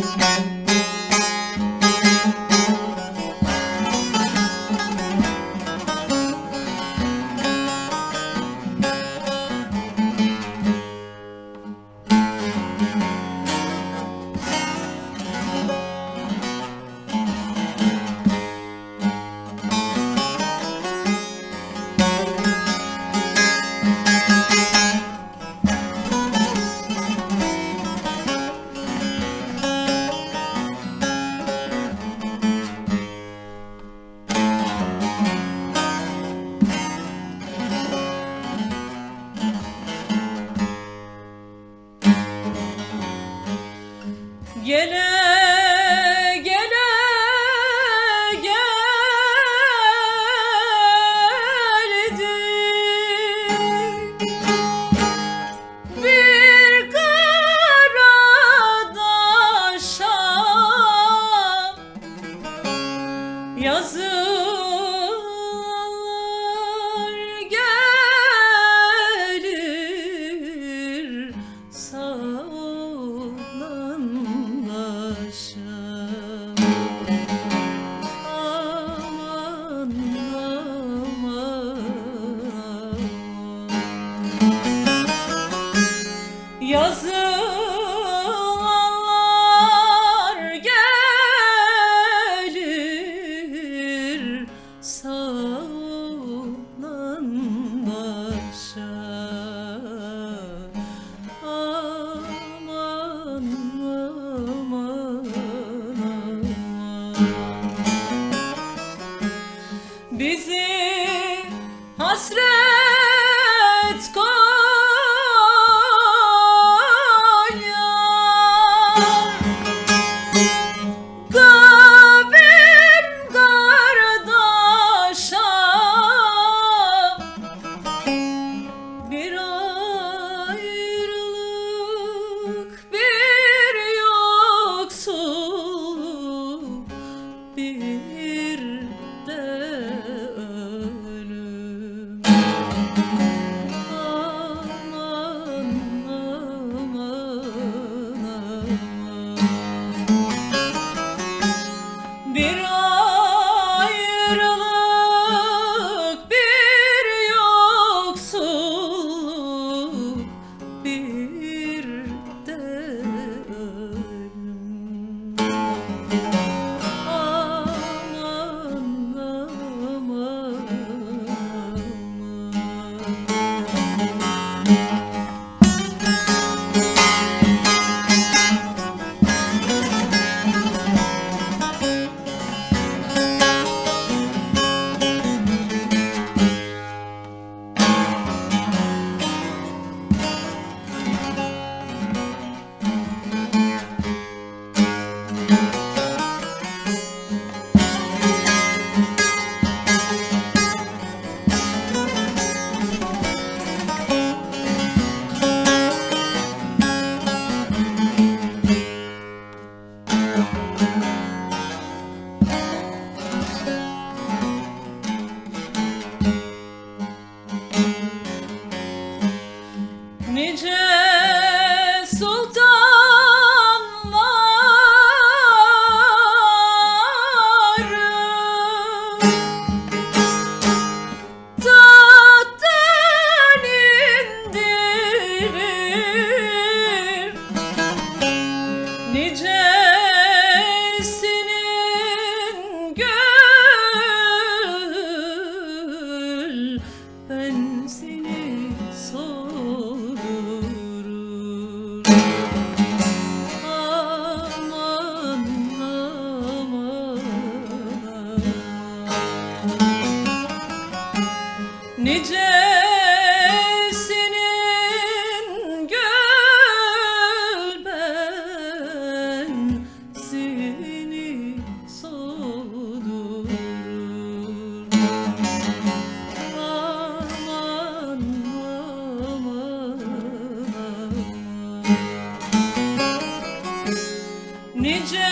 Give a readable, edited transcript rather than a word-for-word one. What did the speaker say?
Gele gele geldik bir karadaşa, yazılar gelir sağlan başa. Aman aman, yazılar gelir sağlan başa. Aman aman aman, bizi hasret koyar kavim kardeşa, bir ayrılık bir yoksulluk bir de ölüm. Aman aman aman, bir ayrılık bir yoksulluk bir de ölüm. Aman aman nice sultanlarım tahttan indirir, nicesinin gül benzini soldurur. Aman aman aman, nicesinin gül benzini soldurur. Aman aman aman, nice